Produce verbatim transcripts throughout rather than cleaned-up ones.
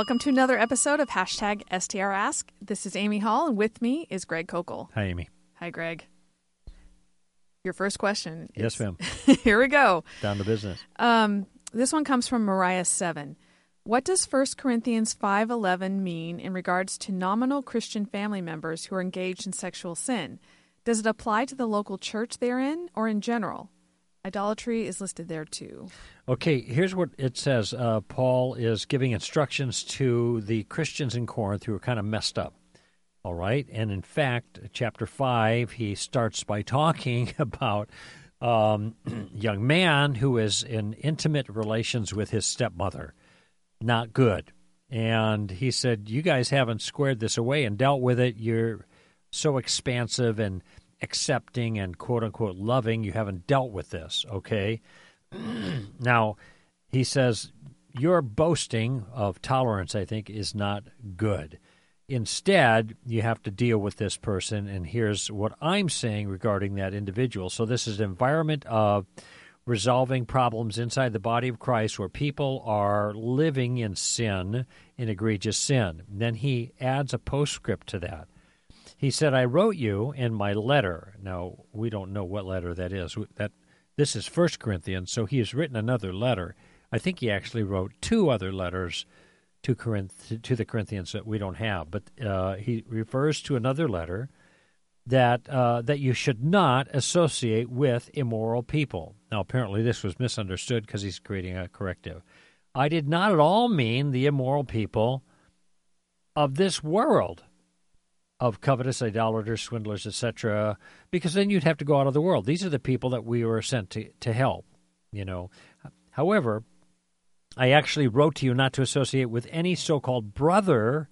Welcome to another episode of Hashtag S T R Ask. This is Amy Hall, and with me is Greg Kokel. Hi, Amy. Hi, Greg. Your first question. Yes, ma'am. Here we go. Down to business. Um, this one comes from Mariah seven. What does First Corinthians five eleven mean in regards to nominal Christian family members who are engaged in sexual sin? Does it apply to the local church they're in or in general? Idolatry is listed there too. Okay, here's what it says. Uh, Paul is giving instructions to the Christians in Corinth who are kind of messed up. All right? And in fact, chapter five, he starts by talking about um, a young man who is in intimate relations with his stepmother. Not good. And he said, you guys haven't squared this away and dealt with it. You're so expansive and accepting and quote-unquote loving. You haven't dealt with this, okay? Now, he says, your boasting of tolerance, I think, is not good. Instead, you have to deal with this person, and here's what I'm saying regarding that individual. So this is an environment of resolving problems inside the body of Christ where people are living in sin, in egregious sin. Then he adds a postscript to that. He said, I wrote you in my letter. Now, we don't know what letter that is. That This is First Corinthians, so he has written another letter. I think he actually wrote two other letters to Corinth, to the Corinthians that we don't have. But uh, he refers to another letter that uh, that you should not associate with immoral people. Now, apparently this was misunderstood because he's creating a corrective. I did not at all mean the immoral people of this world, of covetous, idolaters, swindlers, et cetera, because then you'd have to go out of the world. These are the people that we were sent to, to help, you know. However, I actually wrote to you not to associate with any so-called brother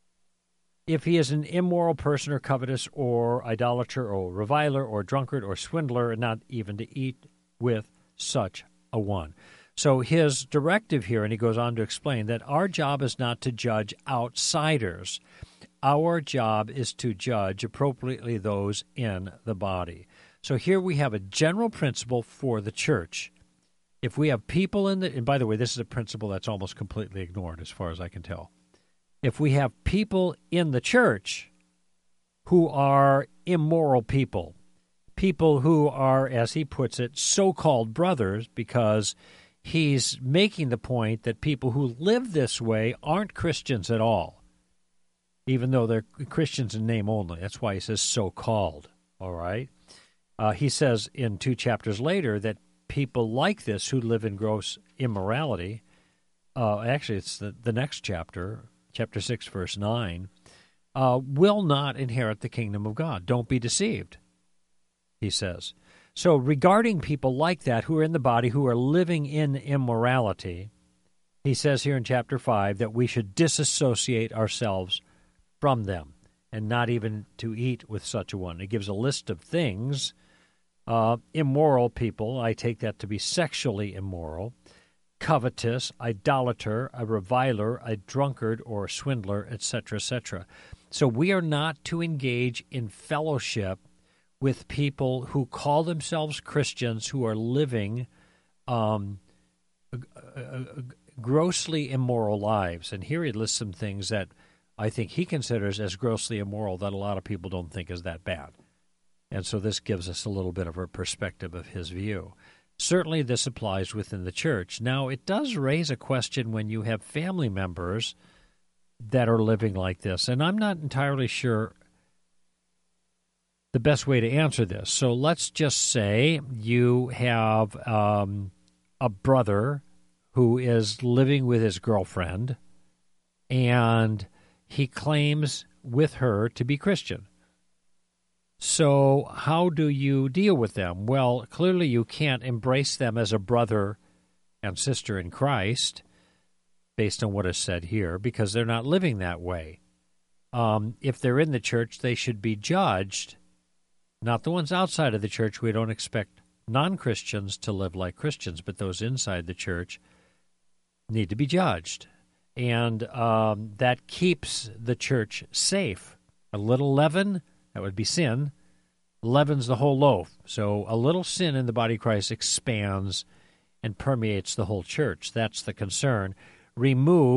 if he is an immoral person or covetous or idolater or reviler or drunkard or swindler, and not even to eat with such a one. So his directive here, and he goes on to explain that our job is not to judge outsiders. Our job is to judge appropriately those in the body. So here we have a general principle for the church. If we have people in the, and by the way, this is a principle that's almost completely ignored as far as I can tell. If we have people in the church who are immoral people, people who are, as he puts it, so-called brothers, because he's making the point that people who live this way aren't Christians at all, even though they're Christians in name only. That's why he says so-called, all right? Uh, he says in two chapters later that people like this who live in gross immorality, uh, actually it's the, the next chapter, chapter six, verse nine, uh, will not inherit the kingdom of God. Don't be deceived, he says. So regarding people like that who are in the body, who are living in immorality, he says here in chapter five that we should disassociate ourselves from them, and not even to eat with such a one. It gives a list of things. Uh, immoral people, I take that to be sexually immoral, covetous, idolater, a reviler, a drunkard, or a swindler, et cetera, et cetera. So we are not to engage in fellowship with people who call themselves Christians who are living um, grossly immoral lives. And here he lists some things that I think he considers as grossly immoral that a lot of people don't think is that bad. And so this gives us a little bit of a perspective of his view. Certainly this applies within the church. Now, it does raise a question when you have family members that are living like this, and I'm not entirely sure the best way to answer this. So let's just say you have um, a brother who is living with his girlfriend, and he claims with her to be Christian. So how do you deal with them? Well, clearly you can't embrace them as a brother and sister in Christ, based on what is said here, because they're not living that way. Um, if they're in the church, they should be judged. Not the ones outside of the church. We don't expect non-Christians to live like Christians, but those inside the church need to be judged. And um, that keeps the church safe. A little leaven, that would be sin, leavens the whole loaf. So a little sin in the body of Christ expands and permeates the whole church. That's the concern. Remove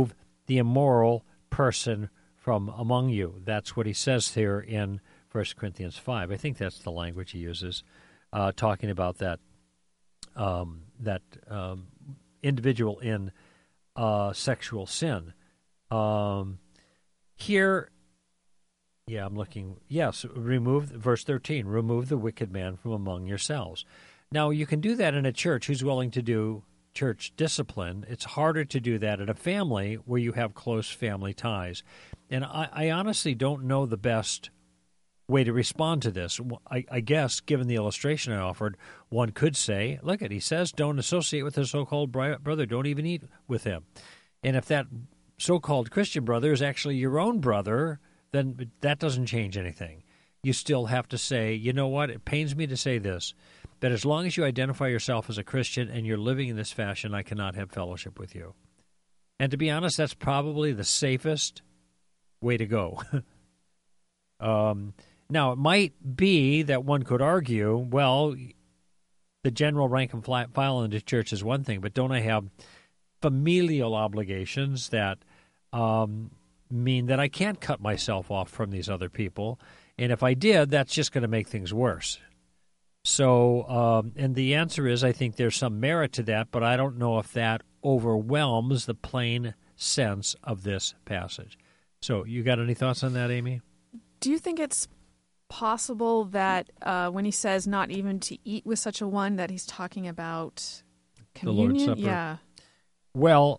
the immoral person from among you. That's what he says here in First Corinthians five. I think that's the language he uses, uh, talking about that um, that um, individual in uh, sexual sin. Um, here, yeah, I'm looking. Yes, remove verse thirteen. Remove the wicked man from among yourselves. Now, you can do that in a church who's willing to do church discipline. It's harder to do that in a family where you have close family ties. And I, I honestly don't know the best way to respond to this. I, I guess, given the illustration I offered, one could say, look, at he says, don't associate with the so-called brother. Don't even eat with him. And if that so-called Christian brother is actually your own brother, then that doesn't change anything. You still have to say, you know what, it pains me to say this, but as long as you identify yourself as a Christian and you're living in this fashion, I cannot have fellowship with you. And to be honest, that's probably the safest way to go. um, now, it might be that one could argue, well, the general rank and file in the church is one thing, but don't I have familial obligations that um, mean that I can't cut myself off from these other people? And if I did, that's just going to make things worse. So, um, and the answer is I think there's some merit to that, but I don't know if that overwhelms the plain sense of this passage. So, you got any thoughts on that, Amy? Do you think it's possible that uh, when he says not even to eat with such a one, that he's talking about communion? The Lord's Supper. Yeah. Well,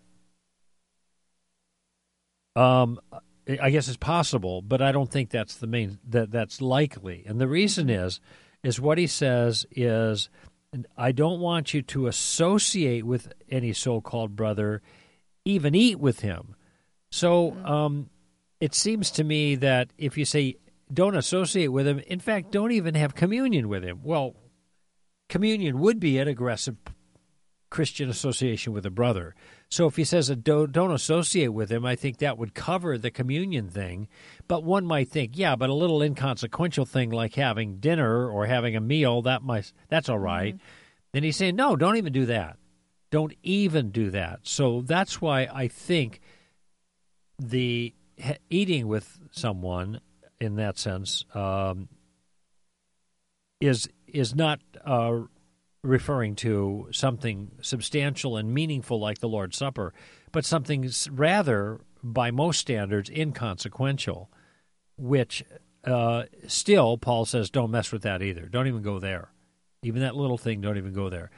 um, I guess it's possible, but I don't think that's the main that that's likely. And the reason is, is what he says is, I don't want you to associate with any so-called brother, even eat with him. So um, it seems to me that if you say don't associate with him, in fact, don't even have communion with him. Well, communion would be an aggressive Christian association with a brother. So if he says don't, don't associate with him, I think that would cover the communion thing. But one might think, yeah, but a little inconsequential thing like having dinner or having a meal, that might, that's all right. Mm-hmm. Then he's saying, no, don't even do that. Don't even do that. So that's why I think the eating with someone in that sense um, is is not uh, referring to something substantial and meaningful like the Lord's Supper, but something rather, by most standards, inconsequential, which uh, still, Paul says, don't mess with that either. Don't even go there. Even that little thing, don't even go there.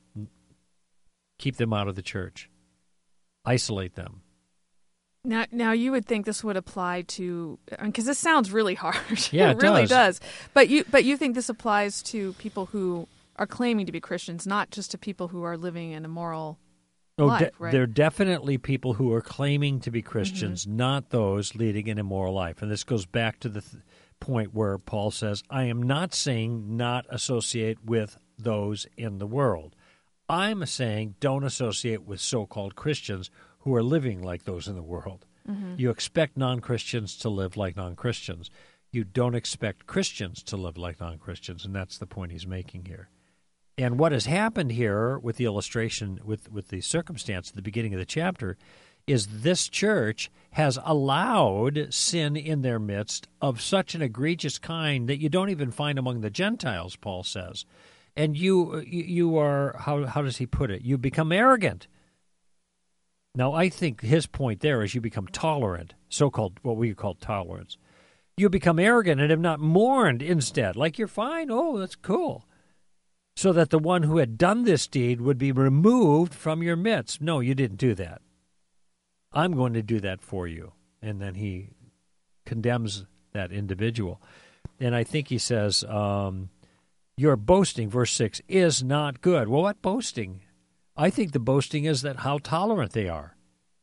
Keep them out of the church. Isolate them. Now, now you would think this would apply to, because this sounds really harsh. Yeah, it, it really does. does. But you, but you think this applies to people who are claiming to be Christians, not just to people who are living an immoral oh, life, de- right? There are definitely people who are claiming to be Christians, mm-hmm. not those leading an immoral life. And this goes back to the th- point where Paul says, I am not saying not associate with those in the world. I'm saying don't associate with so-called Christians who are living like those in the world. Mm-hmm. You expect non-Christians to live like non-Christians. You don't expect Christians to live like non-Christians, and that's the point he's making here. And what has happened here with the illustration, with, with the circumstance at the beginning of the chapter, is this church has allowed sin in their midst of such an egregious kind that you don't even find among the Gentiles, Paul says. And you you are, how how does he put it? You become arrogant. Now, I think his point there is you become tolerant, so-called, what we call tolerance. You become arrogant and have not mourned instead, like you're fine, oh, that's cool. So that the one who had done this deed would be removed from your midst. No, you didn't do that. I'm going to do that for you. And then he condemns that individual. And I think he says, um, your boasting, verse six, is not good. Well, what boasting? I think the boasting is that how tolerant they are.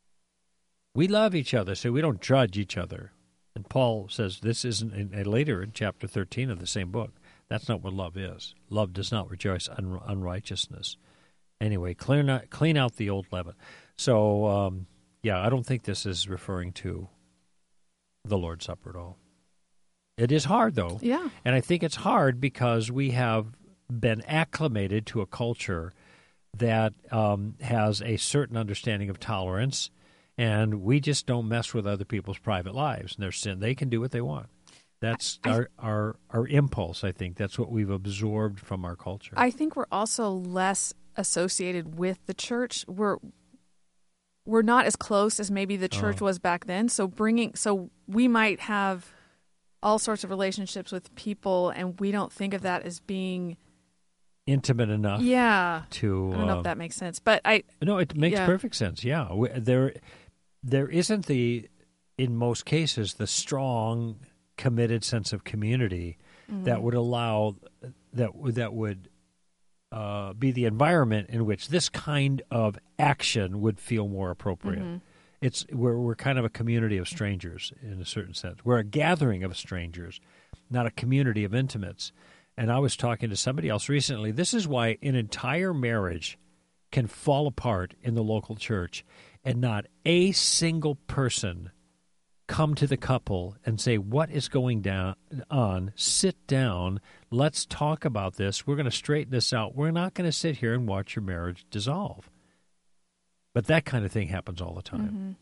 We love each other, so we don't judge each other. And Paul says this isn't in, in, later in chapter thirteen of the same book. That's not what love is. Love does not rejoice in unrighteousness. Anyway, clean out, clean out the old leaven. So, um, yeah, I don't think this is referring to the Lord's Supper at all. It is hard, though. Yeah. And I think it's hard because we have been acclimated to a culture that um, has a certain understanding of tolerance and we just don't mess with other people's private lives and their sin. They can do what they want. That's I, our, our our impulse, I think. That's what we've absorbed from our culture. I think we're also less associated with the church. We're we're not as close as maybe the church Oh. was back then. So bringing so we might have all sorts of relationships with people, and we don't think of that as being intimate enough. Yeah. To I don't know uh, if that makes sense, but I no, it makes yeah. perfect sense. Yeah, We- there there isn't the in most cases the strong, committed sense of community mm-hmm. that would allow that would that would uh, be the environment in which this kind of action would feel more appropriate. Mm-hmm. It's we're we're kind of a community of strangers in a certain sense. We're a gathering of strangers, not a community of intimates. And I was talking to somebody else recently. This is why an entire marriage can fall apart in the local church and not a single person come to the couple and say, what is going down on? Sit down. Let's talk about this. We're going to straighten this out. We're not going to sit here and watch your marriage dissolve. But that kind of thing happens all the time. Mm-hmm.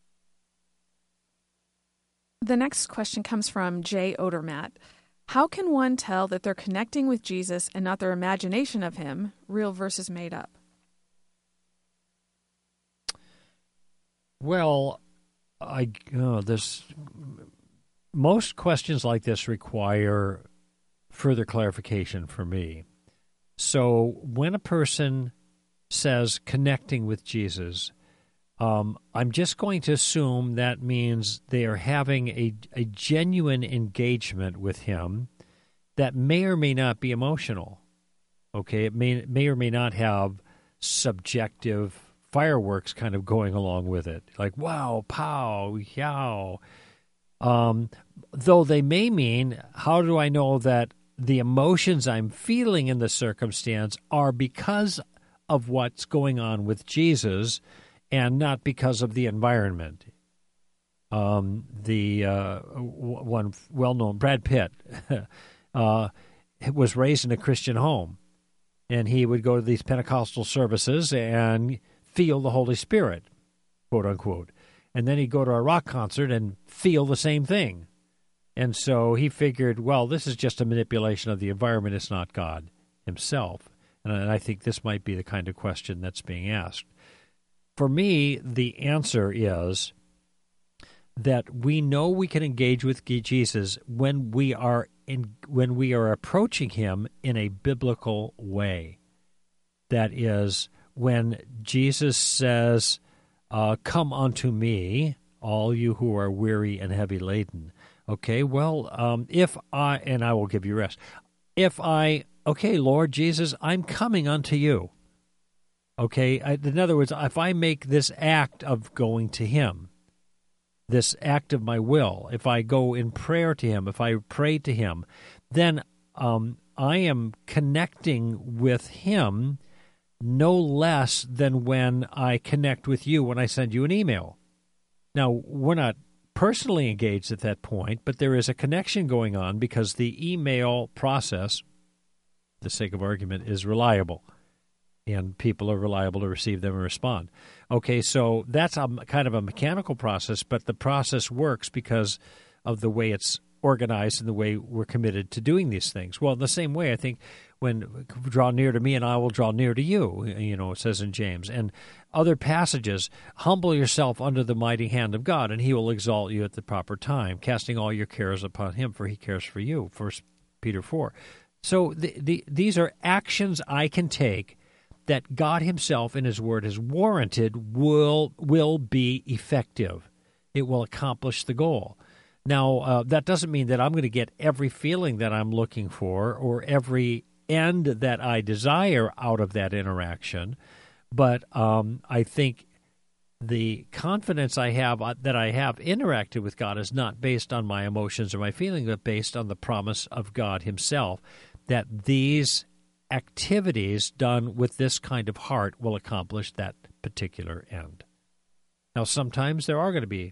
The next question comes from Jay Odermatt. How can one tell that they're connecting with Jesus and not their imagination of him, real versus made up? Well, I oh, there's most questions like this require further clarification for me. So when a person says connecting with Jesus, um, I'm just going to assume that means they are having a, a genuine engagement with him that may or may not be emotional. Okay, it may may or may not have subjective fireworks kind of going along with it, like wow, pow, yow. Um, though they may mean, how do I know that the emotions I'm feeling in the circumstance are because of what's going on with Jesus and not because of the environment? Um, the uh, w- one well-known, Brad Pitt, uh, was raised in a Christian home, and he would go to these Pentecostal services and feel the Holy Spirit, quote unquote. And then he'd go to a rock concert and feel the same thing. And so he figured, well, this is just a manipulation of the environment. It's not God himself. And I think this might be the kind of question that's being asked. For me, the answer is that we know we can engage with Jesus when we are in, when we are approaching him in a biblical way. That is, when Jesus says, uh, come unto me, all you who are weary and heavy laden. Okay, well, um, if I, and I will give you rest. If I, okay, Lord Jesus, I'm coming unto you. Okay, I, in other words, if I make this act of going to him, this act of my will, if I go in prayer to him, if I pray to him, then um, I am connecting with him no less than when I connect with you when I send you an email. Now, we're not personally engaged at that point, but there is a connection going on because the email process, for the sake of argument, is reliable, and people are reliable to receive them and respond. Okay, so that's a kind of a mechanical process, but the process works because of the way it's organized and the way we're committed to doing these things. Well, in the same way, I think when draw near to me and I will draw near to you, you know, it says in James. And other passages, humble yourself under the mighty hand of God, and he will exalt you at the proper time, casting all your cares upon him, for he cares for you, First Peter four. So the, the, these are actions I can take that God himself in his word has warranted will will be effective. It will accomplish the goal. Now, uh, that doesn't mean that I'm going to get every feeling that I'm looking for or every end that I desire out of that interaction, but um, I think the confidence I have uh, that I have interacted with God is not based on my emotions or my feelings, but based on the promise of God himself that these activities done with this kind of heart will accomplish that particular end. Now, sometimes there are going to be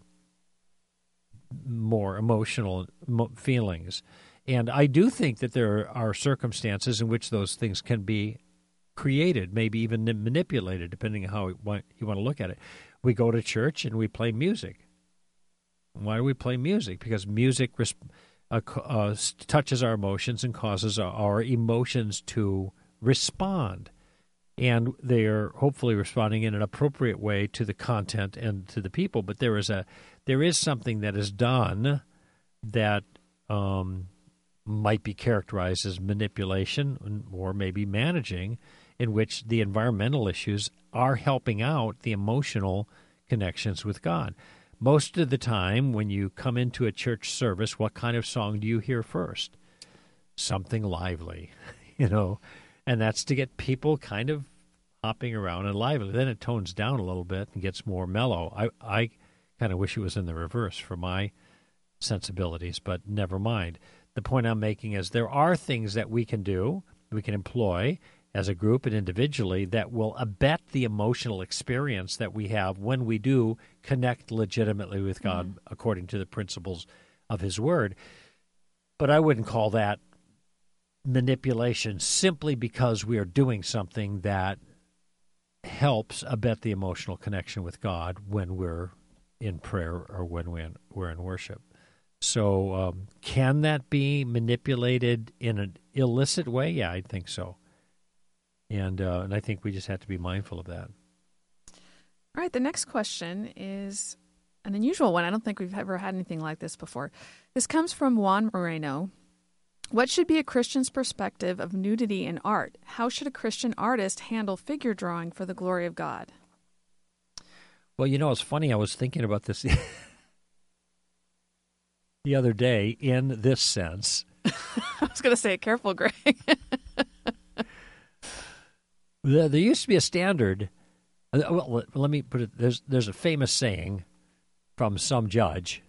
more emotional feelings, and I do think that there are circumstances in which those things can be created, maybe even manipulated, depending on how you want, you want to look at it. we go to church and we play music. Why do we play music? Because music res- uh, uh, touches our emotions and causes our, our emotions to respond. And they are hopefully responding in an appropriate way to the content and to the people. But there is a there is something that is done that um, might be characterized as manipulation or maybe managing, in which the environmental issues are helping out the emotional connections with God. Most of the time, when you come into a church service, what kind of song do you hear first? Something lively, you know. And that's to get people kind of hopping around and lively. Then it tones down a little bit and gets more mellow. I, I kind of wish it was in the reverse for my sensibilities, but never mind. The point I'm making is there are things that we can do, we can employ as a group and individually that will abet the emotional experience that we have when we do connect legitimately with God mm-hmm. according to the principles of His Word. But I wouldn't call that manipulation simply because we are doing something that helps abet the emotional connection with God when we're in prayer or when we're in, we're in worship. So um, can that be manipulated in an illicit way? Yeah, I think so. And uh, and I think we just have to be mindful of that. All right, the next question is an unusual one. I don't think we've ever had anything like this before. This comes from Juan Moreno. What should be a Christian's perspective of nudity in art? How should a Christian artist handle figure drawing for the glory of God? Well, you know, it's funny. I was thinking about this the other day in this sense. I was going to say, careful, Greg. there, there used to be a standard. Well, let me put it. There's there's a famous saying from some judge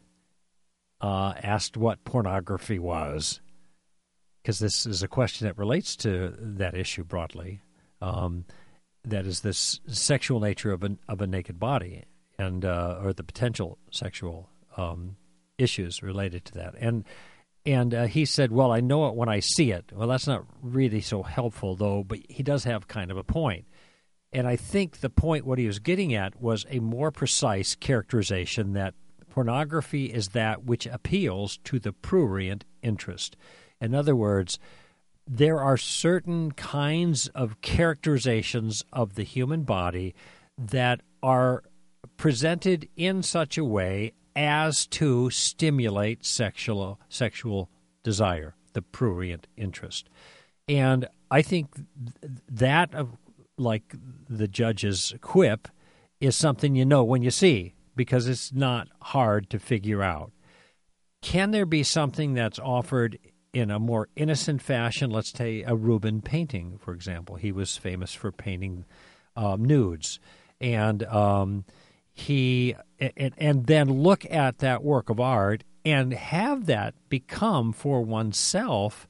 uh, asked what pornography was, because this is a question that relates to that issue broadly. Um, that is this sexual nature of a of a naked body, and uh, or the potential sexual um, issues related to that. And and uh, he said, "Well, I know it when I see it." Well, that's not really so helpful, though. But he does have kind of a point. And I think the point, what he was getting at, was a more precise characterization that pornography is that which appeals to the prurient interest. In other words, there are certain kinds of characterizations of the human body that are presented in such a way as to stimulate sexual sexual desire, the prurient interest. And I think that, like the judge's quip, is something you know when you see, because it's not hard to figure out. Can there be something that's offered in a more innocent fashion? Let's take a Rubens painting, for example. He was famous for painting um, nudes. And um, he and, and then look at that work of art and have that become for oneself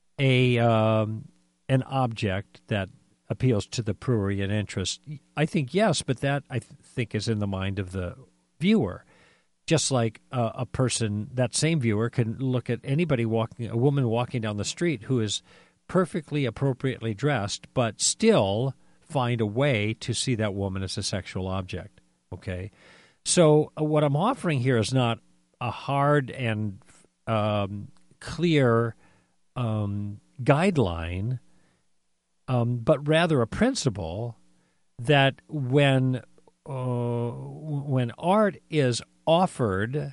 a um, an object that appeals to the prurient interest. I think yes, but that I th- think is in the mind of the viewer. Just like uh, a person, that same viewer can look at anybody walking, a woman walking down the street who is perfectly appropriately dressed, but still find a way to see that woman as a sexual object. Okay, so uh, what I'm offering here is not a hard and um, clear um, guideline, um, but rather a principle that when uh, when art is offered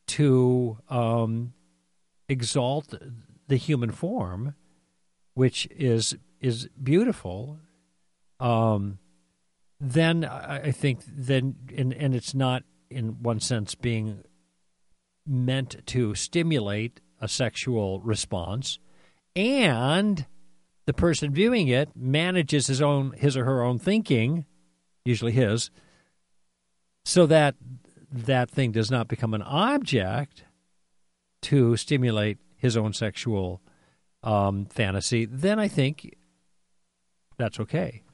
to um, exalt the human form, which is is beautiful, um, then I, I think then and, and it's not in one sense being meant to stimulate a sexual response, and the person viewing it manages his own his or her own thinking, usually his, so that that thing does not become an object to stimulate his own sexual um, fantasy, then I think that's okay.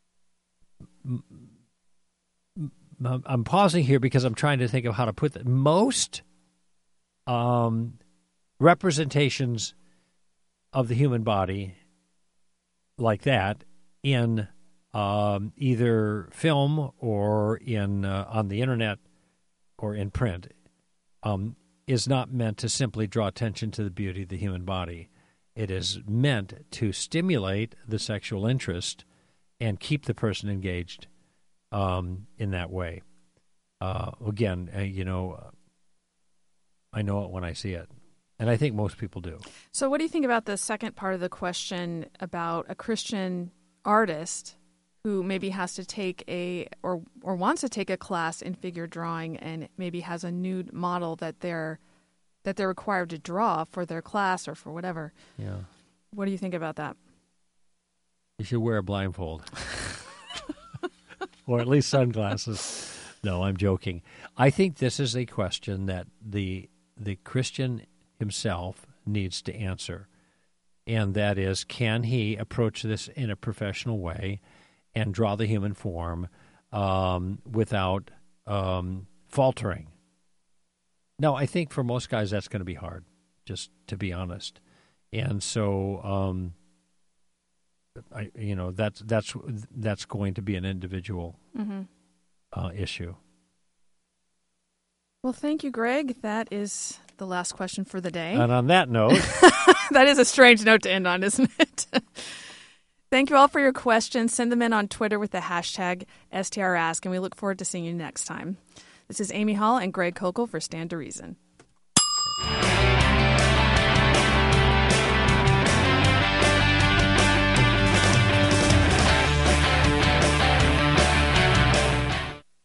I'm pausing here because I'm trying to think of how to put that. Most um, representations of the human body like that in um, either film or in uh, on the internet or in print, um, is not meant to simply draw attention to the beauty of the human body. It is meant to stimulate the sexual interest and keep the person engaged um, in that way. Uh, again, uh, you know, I know it when I see it, and I think most people do. So what do you think about the second part of the question about a Christian artist who maybe has to take a or or wants to take a class in figure drawing and maybe has a nude model that they're that they're required to draw for their class or for whatever? Yeah. What do you think about that? You should wear a blindfold. Or at least sunglasses. No, I'm joking. I think this is a question that the the Christian himself needs to answer. And that is, can he approach this in a professional way and draw the human form um, without um, faltering? No, I think for most guys that's going to be hard, just to be honest. And so, um, I, you know, that's that's that's going to be an individual mm-hmm. uh, issue. Well, thank you, Greg. That is the last question for the day. And on that note, that is a strange note to end on, isn't it? Thank you all for your questions. Send them in on Twitter with the hashtag S T R Ask, and we look forward to seeing you next time. This is Amy Hall and Greg Kokel for Stand to Reason.